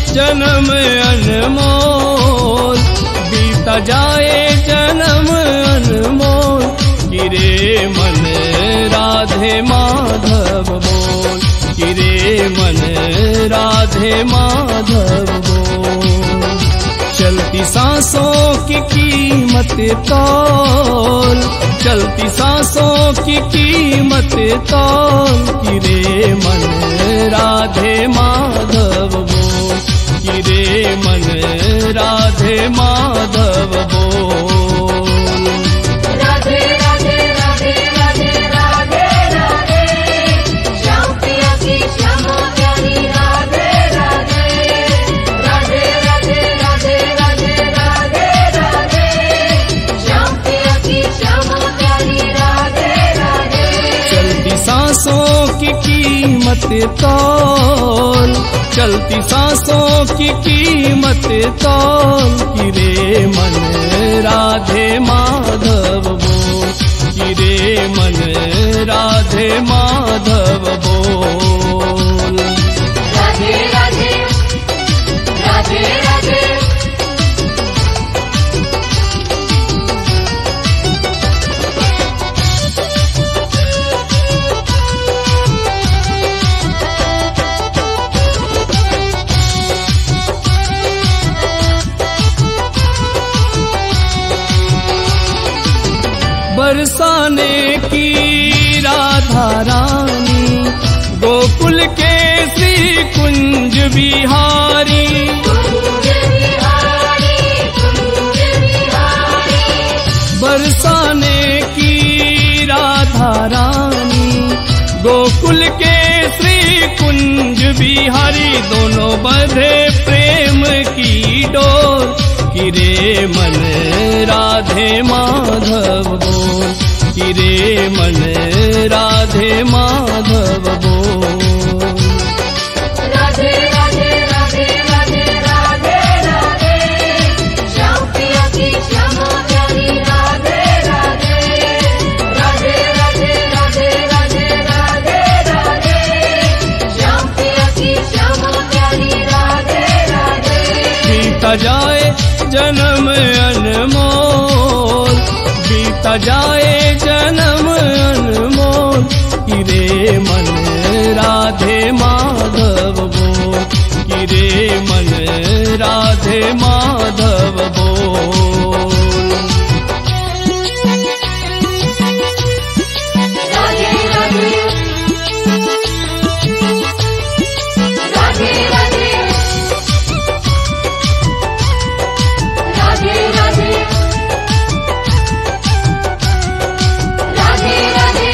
जन्म अनमोल, बीता जाए जन्म अनमोल, किरे मन राधे माधव बोल, किरे मन राधे माधव बोल। चलती सांसों की कीमत तौल, चलती सांसों की कीमत तौल, किरे मन राधे माधव बोल, किरे मन राधे माधव बोल। राधे राधे राधे राधे राधे राधे, श्याम पिया की श्यामा प्यारी राधे राधे, राधे राधे राधे राधे राधे राधे, श्याम पिया की श्यामा प्यारी राधे राधे। चलती सांसों की कीमत तौल, चलती सांसों की कीमत तौल, किरे मन राधे माधव बोल, किरे मन राधे माधव बोल। राधे राधे राधे राधे, बरसाने की राधा रानी, गोकुल के श्री कुंज बिहारी, कुंज बिहारी कुंज बिहारी, बरसाने की राधा रानी, गोकुल के श्री कुंज बिहारी, दोनों बंधे प्रेम की डोर, किरे मन राधे माधव बोल, किरे मन राधे माधव बोल। राधे राधे राधे राधे राधे राधे, श्याम पिया की श्यामा प्यारी राधे राधे, राधे राधे राधे राधे राधे राधे, श्याम पिया की श्यामा प्यारी राधे राधे। बीता जाए जन्म अनमोल, बीता जाए जन्म अनमोल, किरे मन राधे माधव बोल, किरे मन राधे माधव बोल। राधे राधे राधे राधे, राधे राधे राधे राधे,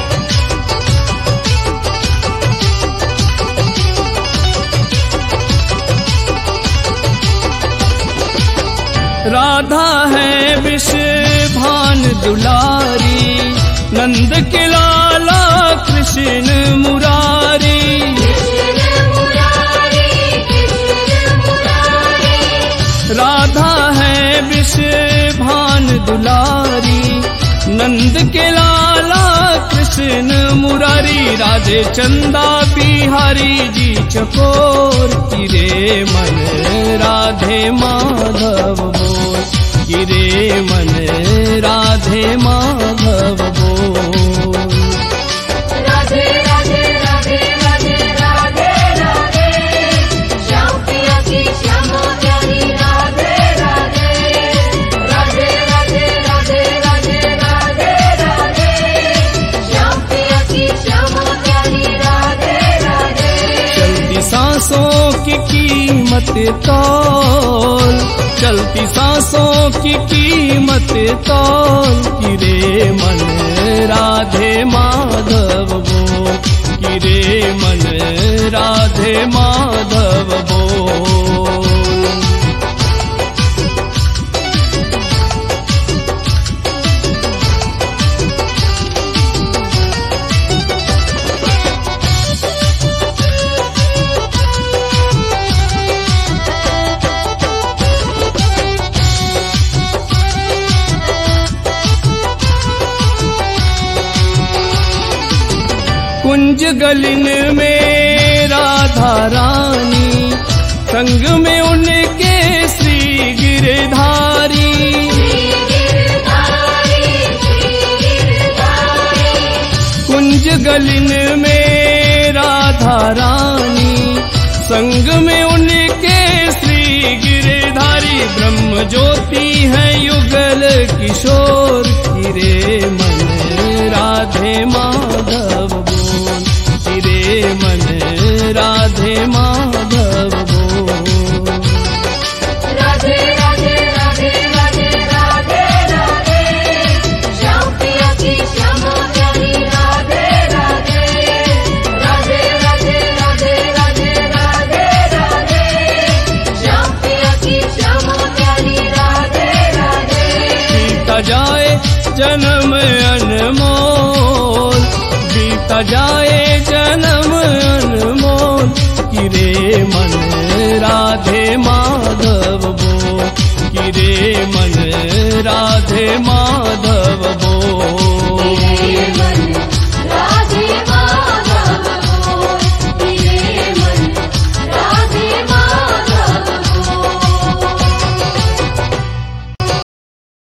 राधा है विष भान दुलारी, नंद के लाला कृष्ण मुरारी, कृष्ण मुरारी कृष्ण मुरारी, राधा है विष भान दुलारी, नंद के लाला कृष्ण मुरारी, राधे चंदा बिहारी जी चकोर, किरे मन राधे माधव बोल, किरे मन राधे माधव बोल। राधे राधे राधे राधे राधे राधे, श्याम पिया की श्यामा प्यारी राधे राधे, राधे राधे राधे राधे राधे राधे, श्याम पिया की श्यामा प्यारी राधे राधे। चलती सांसों की कीमत तौल, चलती सांसों की कीमत तौल, किरे मन राधे माधव बोल, किरे मन राधे माधव बोल। कुंज गलिन में राधा रानी, संग ब्रह्म ज्योति है युगल किशोर रे मन राधे माधव बोल, रे मन राधे माधव बोल। राधे राधे राधे राधे राधे राधे, श्याम पिया की श्यामा प्यारी राधे राधे। राधे राधे राधे राधे राधे राधे, श्याम पिया की श्यामा प्यारी राधे राधे। बीता जाए जन्म अनमोल, बीता जाए जन्म अनमोल, रे मन राधे माधव बोल, रे मन राधे माधव बोल।